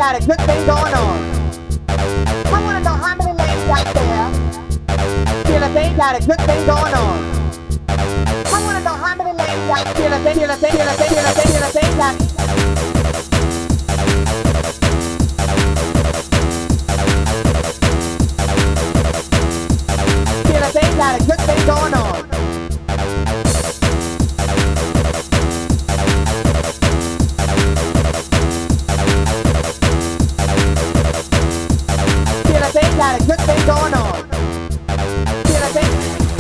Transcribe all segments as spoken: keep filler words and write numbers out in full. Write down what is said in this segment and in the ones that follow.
got a good thing going on. I wanna know how many ladies out there feel that they got a good thing going on. I wanna know how many ladies out there feel that they feel that they feel that they feel that they feel that they got. Feel that they got a good thing going on. They got a good thing going on. Feel like they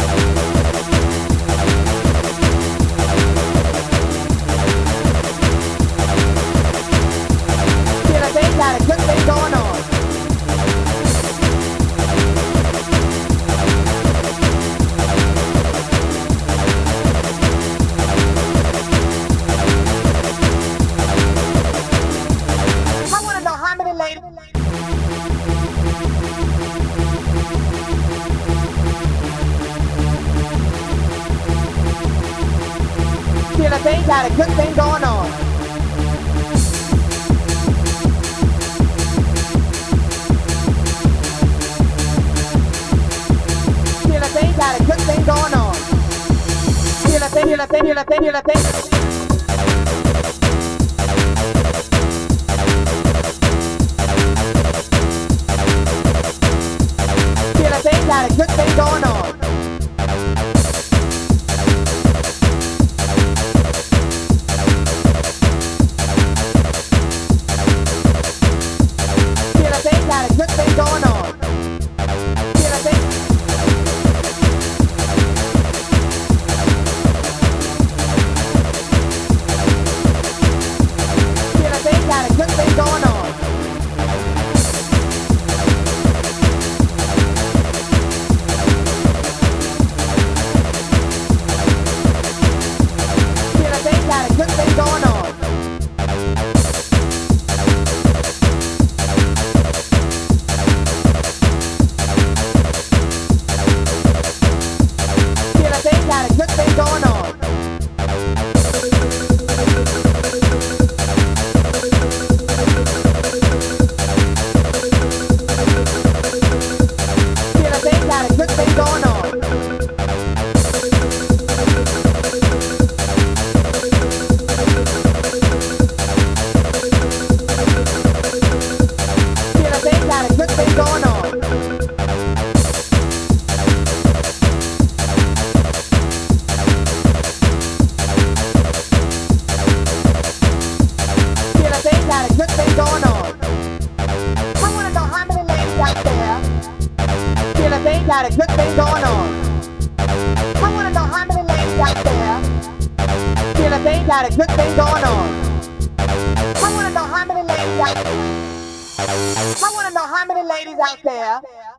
Feel like they got a good thing going on. I wanna know how many ladies feel like they got a good thing going on. Feel like they got a good thing going on. Feel like they, feel like they, feel like they, feel like they. Feel like they got a good thing going on. Got a good thing going on. Feel like they Feel like they got a good thing going on. Feel like they got a good thing going on. Got a good thing going on. Feel like they got a good thing going on. Feel like they got a good thing going on. Got a good thing going on. I wanna know how many ladies out there feel like they got a good thing going on. I wanna know how many ladies out there feel like they got a good thing going on. I wanna know how many ladies out there. I wanna know how many ladies out there